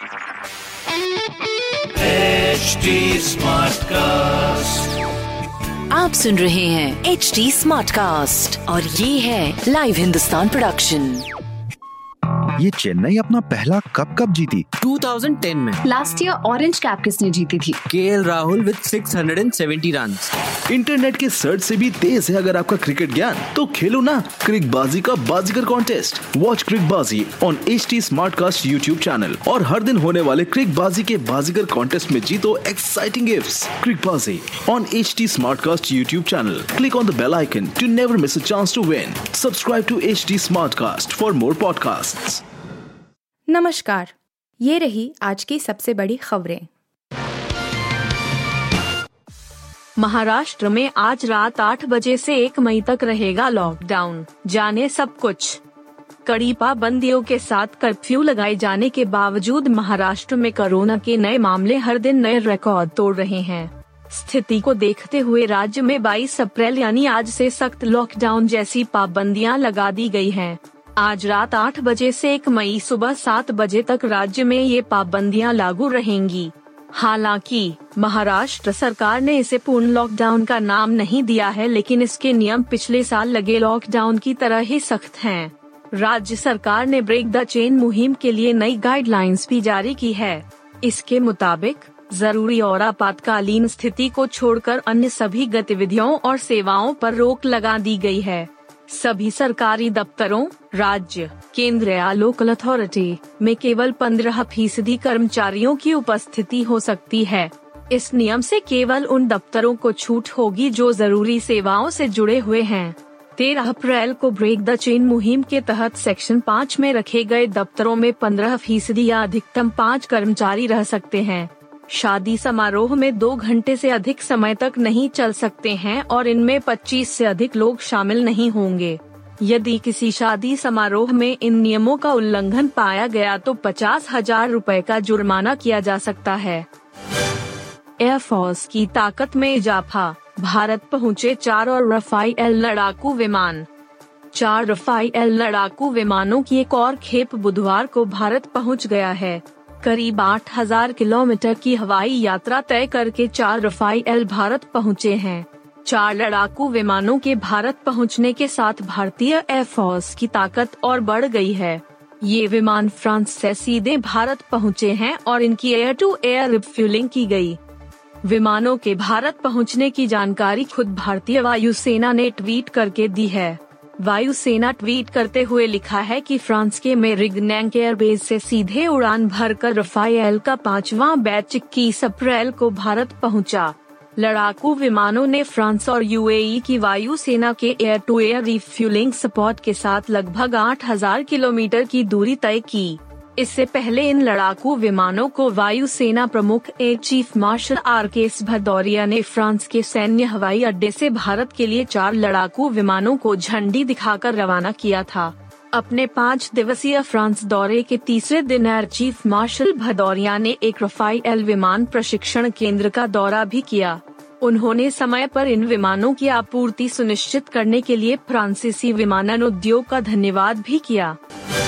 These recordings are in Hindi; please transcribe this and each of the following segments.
Smartcast. आप सुन रहे हैं HD Smartcast और ये है लाइव हिंदुस्तान प्रोडक्शन। ये चेन्नई अपना पहला कप जीती 2010 में। लास्ट ईयर ऑरेंज कैप किसने जीती थी? KL Rahul with 670 runs. Internet के सर्च से भी तेज है अगर आपका क्रिकेट ज्ञान, तो खेलो ना क्रिकबाजी का Baazigar contest. Watch Cricbaazi on HD Smartcast YouTube channel और हर दिन होने वाले क्रिकबाजी के बाजीगर कॉन्टेस्ट में जीतो exciting gifts. Cricbaazi on HD Smartcast YouTube channel. Click on the bell icon to never miss a chance to win. Subscribe to HD Smartcast for more podcasts. नमस्कार, ये रही आज की सबसे बड़ी खबरें। महाराष्ट्र में आज रात 8 बजे से 1 मई तक रहेगा लॉकडाउन, जाने सब कुछ। कड़ी पाबंदियों के साथ कर्फ्यू लगाए जाने के बावजूद महाराष्ट्र में कोरोना के नए मामले हर दिन नए रिकॉर्ड तोड़ रहे हैं। स्थिति को देखते हुए राज्य में 22 अप्रैल यानी आज से सख्त लॉकडाउन जैसी पाबंदियां लगा दी गई हैं। आज रात 8 बजे से 1 मई सुबह 7 बजे तक राज्य में ये पाबंदियां लागू रहेंगी। हालांकि महाराष्ट्र सरकार ने इसे पूर्ण लॉकडाउन का नाम नहीं दिया है, लेकिन इसके नियम पिछले साल लगे लॉकडाउन की तरह ही सख्त हैं। राज्य सरकार ने ब्रेक द चेन मुहिम के लिए नई गाइडलाइंस भी जारी की है। इसके मुताबिक जरूरी और आपातकालीन स्थिति को छोड़कर अन्य सभी गतिविधियों और सेवाओं पर रोक लगा दी गई है। सभी सरकारी दफ्तरों, राज्य, केंद्र या लोकल अथॉरिटी में केवल 15% कर्मचारियों की उपस्थिति हो सकती है। इस नियम से केवल उन दफ्तरों को छूट होगी जो जरूरी सेवाओं से जुड़े हुए हैं। 13 अप्रैल को ब्रेक द चेन मुहिम के तहत सेक्शन 5 में रखे गए दफ्तरों में 15% या अधिकतम 5 कर्मचारी रह सकते हैं। शादी समारोह में 2 घंटे से अधिक समय तक नहीं चल सकते हैं और इनमें 25 से अधिक लोग शामिल नहीं होंगे। यदि किसी शादी समारोह में इन नियमों का उल्लंघन पाया गया तो 50,000 रुपए का जुर्माना किया जा सकता है। एयरफोर्स की ताकत में इजाफा, भारत पहुँचे 4 और रफाएल लड़ाकू विमान। 4 रफाएल लड़ाकू विमानों की एक और खेप बुधवार को भारत पहुँच गया है। करीब 8,000 किलोमीटर की हवाई यात्रा तय करके 4 रफाएल भारत पहुँचे हैं। 4 लड़ाकू विमानों के भारत पहुँचने के साथ भारतीय एयरफोर्स की ताकत और बढ़ गई है। ये विमान फ्रांस से सीधे भारत पहुँचे हैं और इनकी एयर टू एयर रिफ्यूलिंग की गई। विमानों के भारत पहुँचने की जानकारी खुद भारतीय वायुसेना ने ट्वीट करके दी है। वायुसेना ट्वीट करते हुए लिखा है कि फ्रांस के मेरिग्नैक एयरबेस से सीधे उड़ान भरकर रफाएल का 5वां बैच 21 अप्रैल को भारत पहुंचा। लड़ाकू विमानों ने फ्रांस और यूएई की वायुसेना के air to air refuelling support के साथ लगभग 8,000 किलोमीटर की दूरी तय की। इससे पहले इन लड़ाकू विमानों को वायुसेना प्रमुख air chief marshal RKS Bhadauria ने फ्रांस के सैन्य हवाई अड्डे से भारत के लिए 4 लड़ाकू विमानों को झंडी दिखाकर रवाना किया था। अपने 5 दिवसीय फ्रांस दौरे के तीसरे दिन एयर चीफ मार्शल भदौरिया ने एक रफाएल विमान प्रशिक्षण केंद्र का दौरा भी किया। उन्होंने समय पर इन विमानों की आपूर्ति सुनिश्चित करने के लिए फ्रांसीसी विमानन उद्योग का धन्यवाद भी किया।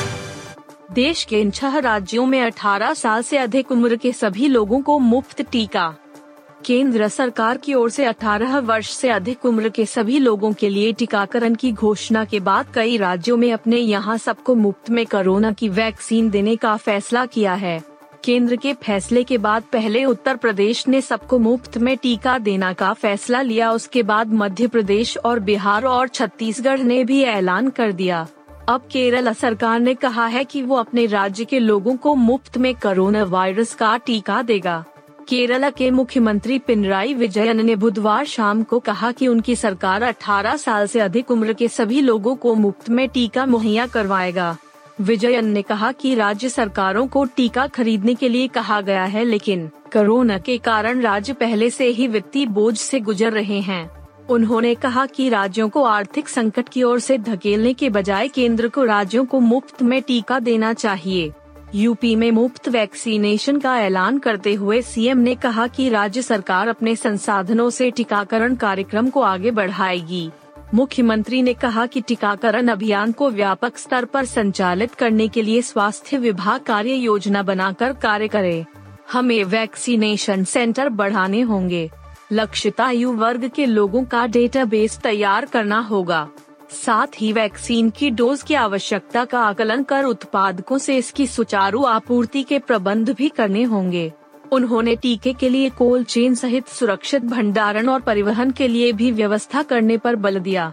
देश के इन 6 राज्यों में 18 साल से अधिक उम्र के सभी लोगों को मुफ्त टीका। केंद्र सरकार की ओर से 18 वर्ष से अधिक उम्र के सभी लोगों के लिए टीकाकरण की घोषणा के बाद कई राज्यों में अपने यहां सबको मुफ्त में कोरोना की वैक्सीन देने का फैसला किया है। केंद्र के फैसले के बाद पहले उत्तर प्रदेश ने सबको मुफ्त में टीका देने का फैसला लिया। उसके बाद मध्य प्रदेश और बिहार और छत्तीसगढ़ ने भी ऐलान कर दिया। अब केरल सरकार ने कहा है कि वो अपने राज्य के लोगों को मुफ्त में कोरोना वायरस का टीका देगा। केरल के मुख्यमंत्री पिनराई विजयन ने बुधवार शाम को कहा कि उनकी सरकार 18 साल से अधिक उम्र के सभी लोगों को मुफ्त में टीका मुहैया करवाएगा। विजयन ने कहा कि राज्य सरकारों को टीका खरीदने के लिए कहा गया है, लेकिन कोरोना के कारण राज्य पहले से ही वित्तीय बोझ से गुजर रहे हैं। उन्होंने कहा कि राज्यों को आर्थिक संकट की ओर से धकेलने के बजाय केंद्र को राज्यों को मुफ्त में टीका देना चाहिए। यूपी में मुफ्त वैक्सीनेशन का ऐलान करते हुए सीएम ने कहा कि राज्य सरकार अपने संसाधनों से टीकाकरण कार्यक्रम को आगे बढ़ाएगी। मुख्यमंत्री ने कहा कि टीकाकरण अभियान को व्यापक स्तर पर संचालित करने के लिए स्वास्थ्य विभाग कार्य योजना बनाकर कार्य करे। हमें वैक्सीनेशन सेंटर बढ़ाने होंगे। लक्षित आयु वर्ग के लोगों का डेटाबेस तैयार करना होगा। साथ ही वैक्सीन की डोज की आवश्यकता का आकलन कर उत्पादकों से इसकी सुचारू आपूर्ति के प्रबंध भी करने होंगे। उन्होंने टीके के लिए कोल्ड चेन सहित सुरक्षित भंडारण और परिवहन के लिए भी व्यवस्था करने पर बल दिया।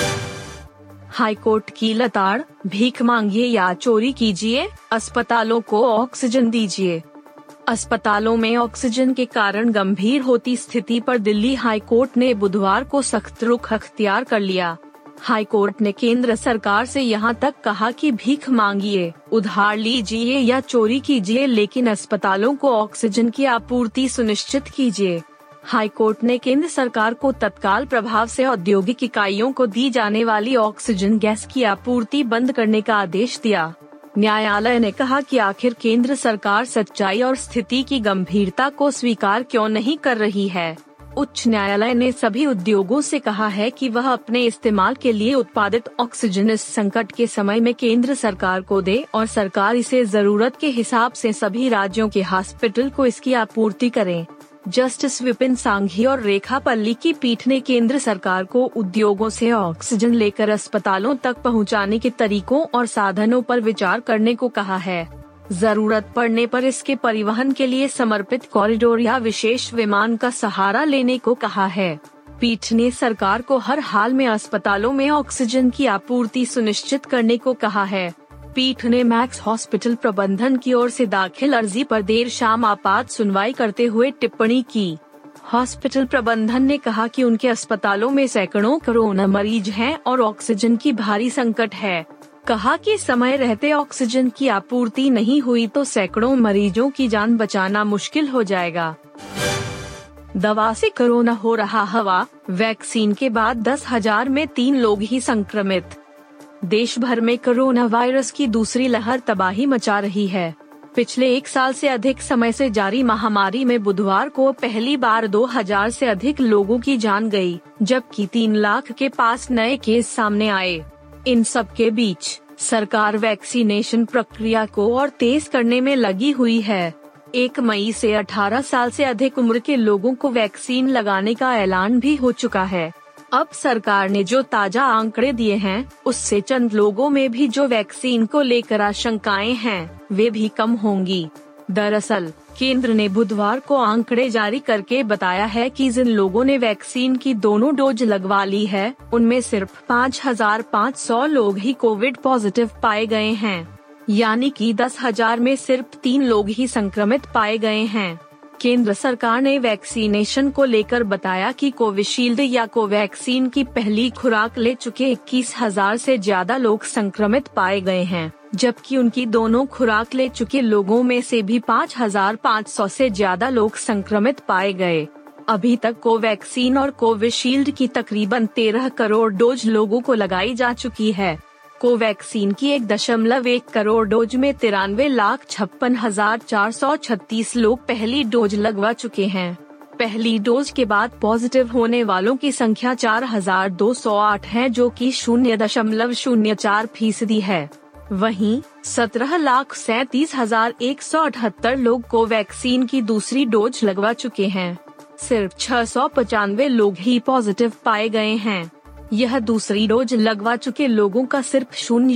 हाईकोर्ट की लताड़, भीख मांगिए या चोरी कीजिए, अस्पतालों को ऑक्सीजन दीजिए। अस्पतालों में ऑक्सीजन के कारण गंभीर होती स्थिति पर दिल्ली हाईकोर्ट ने बुधवार को सख्त रुख अख्तियार कर लिया। हाईकोर्ट ने केंद्र सरकार से यहां तक कहा कि भीख मांगिए, उधार लीजिए या चोरी कीजिए, लेकिन अस्पतालों को ऑक्सीजन की आपूर्ति सुनिश्चित कीजिए। हाईकोर्ट ने केंद्र सरकार को तत्काल प्रभाव से औद्योगिक इकाइयों को दी जाने वाली ऑक्सीजन गैस की आपूर्ति बंद करने का आदेश दिया। न्यायालय ने कहा कि आखिर केंद्र सरकार सच्चाई और स्थिति की गंभीरता को स्वीकार क्यों नहीं कर रही है। उच्च न्यायालय ने सभी उद्योगों से कहा है कि वह अपने इस्तेमाल के लिए उत्पादित ऑक्सीजन इस संकट के समय में केंद्र सरकार को दे और सरकार इसे जरूरत के हिसाब से सभी राज्यों के हॉस्पिटल को इसकी आपूर्ति करें। जस्टिस विपिन सांघी और रेखा पल्ली की पीठ ने केंद्र सरकार को उद्योगों से ऑक्सीजन लेकर अस्पतालों तक पहुंचाने के तरीकों और साधनों पर विचार करने को कहा है। जरूरत पड़ने पर इसके परिवहन के लिए समर्पित कॉरिडोर या विशेष विमान का सहारा लेने को कहा है। पीठ ने सरकार को हर हाल में अस्पतालों में ऑक्सीजन की आपूर्ति सुनिश्चित करने को कहा है। पीठ ने मैक्स हॉस्पिटल प्रबंधन की ओर से दाखिल अर्जी पर देर शाम आपात सुनवाई करते हुए टिप्पणी की। हॉस्पिटल प्रबंधन ने कहा कि उनके अस्पतालों में सैकड़ों कोरोना मरीज हैं और ऑक्सीजन की भारी संकट है। कहा कि समय रहते ऑक्सीजन की आपूर्ति नहीं हुई तो सैकड़ों मरीजों की जान बचाना मुश्किल हो जाएगा। दवा से कोरोना हो रहा हवा, वैक्सीन के बाद 10,000 में 3 लोग ही संक्रमित। देश भर में कोरोना वायरस की दूसरी लहर तबाही मचा रही है। पिछले 1 साल से अधिक समय से जारी महामारी में बुधवार को पहली बार 2,000 से अधिक लोगों की जान गई, जबकि 3 लाख के पास नए केस सामने आए। इन सब के बीच सरकार वैक्सीनेशन प्रक्रिया को और तेज करने में लगी हुई है। 1 मई से 18 साल से अधिक उम्र के लोगों को वैक्सीन लगाने का ऐलान भी हो चुका है। अब सरकार ने जो ताजा आंकड़े दिए हैं, उससे चंद लोगों में भी जो वैक्सीन को लेकर आशंकाएं हैं, वे भी कम होंगी। दरअसल केंद्र ने बुधवार को आंकड़े जारी करके बताया है कि जिन लोगों ने वैक्सीन की दोनों डोज लगवा ली है, उनमें सिर्फ 5,500 लोग ही कोविड पॉजिटिव पाए गए हैं, यानी कि 10,000 में सिर्फ 3 लोग ही संक्रमित पाए गए हैं। केंद्र सरकार ने वैक्सीनेशन को लेकर बताया कि कोविशील्ड या कोवैक्सीन की पहली खुराक ले चुके 21,000 से ज्यादा लोग संक्रमित पाए गए हैं, जबकि उनकी दोनों खुराक ले चुके लोगों में से भी 5,500 से ज्यादा लोग संक्रमित पाए गए। अभी तक कोवैक्सीन और कोविशील्ड की तकरीबन 13 करोड़ डोज लोगों को लगाई जा चुकी है। कोवैक्सीन की 1.1 करोड़ डोज में 93,56,436 लोग पहली डोज लगवा चुके हैं। पहली डोज के बाद पॉजिटिव होने वालों की संख्या 4,208 है, जो कि 0.04% है। वहीं 17,37,178 लोग कोवैक्सीन की दूसरी डोज लगवा चुके हैं। सिर्फ 695 लोग ही पॉजिटिव पाए गए हैं। यह दूसरी डोज लगवा चुके लोगों का सिर्फ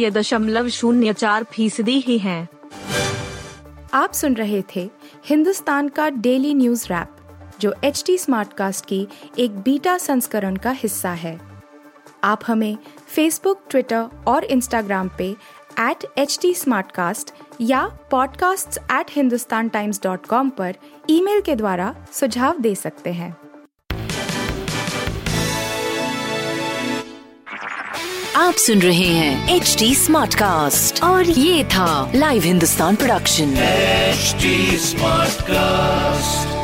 0.04% ही है। आप सुन रहे थे हिंदुस्तान का डेली न्यूज रैप, जो HD स्मार्टकास्ट की एक बीटा संस्करण का हिस्सा है। आप हमें फेसबुक, ट्विटर और इंस्टाग्राम पे @HT Smartcast या podcasts@hindustantimes.com पर ईमेल के द्वारा सुझाव दे सकते हैं। आप सुन रहे हैं HD Smartcast और ये था live Hindustan production. HD Smartcast।